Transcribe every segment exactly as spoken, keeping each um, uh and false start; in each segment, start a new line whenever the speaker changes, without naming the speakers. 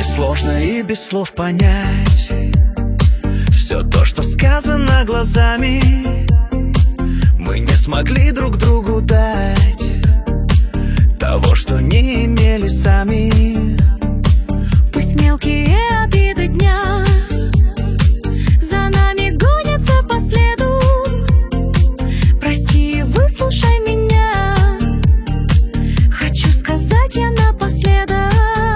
Сложно и без слов понять все то, что сказано глазами. Мы не смогли друг другу дать того, что не имели сами.
Пусть мелкие обиды дня за нами гонятся по следу. Прости, выслушай меня, хочу сказать я напоследок.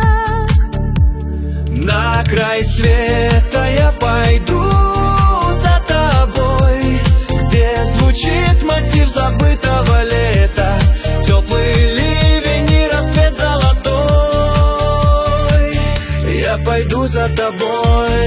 На край света я пойду за тобой, где звучит мотив забытого лета, теплый ливень и рассвет золотой. Я пойду за тобой.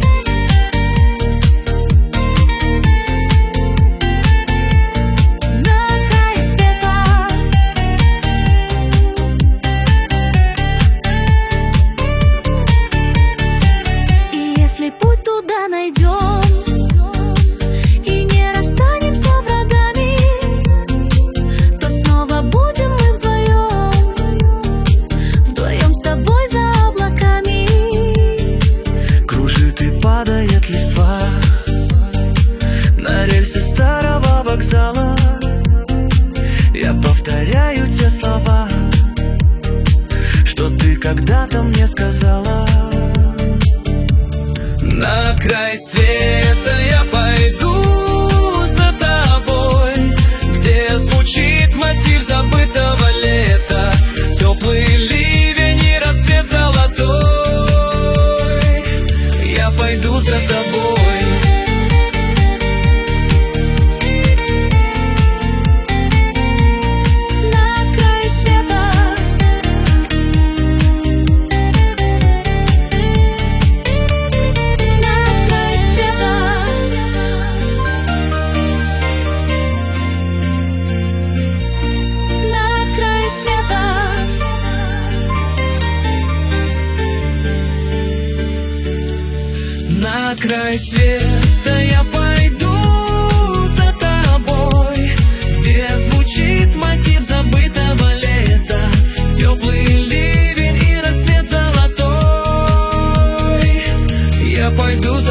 Путь туда найдем и не расстанемся врагами, то снова будем мы вдвоем, вдвоем с тобой за облаками.
Кружит и падает листва на рельсы старого вокзала. Я повторяю те слова, что ты когда-то мне сказала. На край света я пойду за тобой, где звучит мотив забытого лета, теплый ливень и рассвет золотой. Я пойду за тобой. На край света я пойду за тобой, где звучит мотив забытого лета, теплый ливень и рассвет золотой. Я пойду за